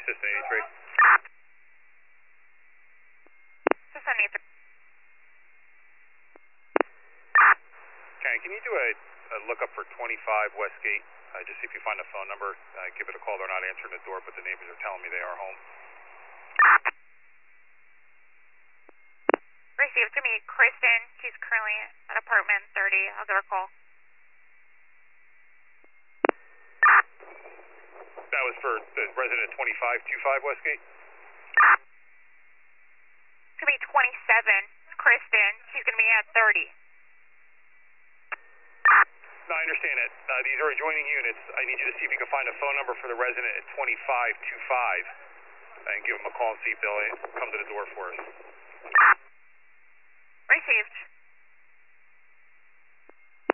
System 83. System 83. Karen, can you do a lookup for 25 Westgate? Just see if you find a phone number. Give it a call. They're not answering the door, but the neighbors are telling me they are home. Received to me, Kristen. She's currently at apartment 30. I'll give her a call. That was for the resident 2525 Westgate? It's going to be 27. It's Kristen. She's going to be at 30. No, I understand that. These are adjoining units. I need you to see if you can find a phone number for the resident at 2525 and give them a call and see if they'll come to the door for us. Received.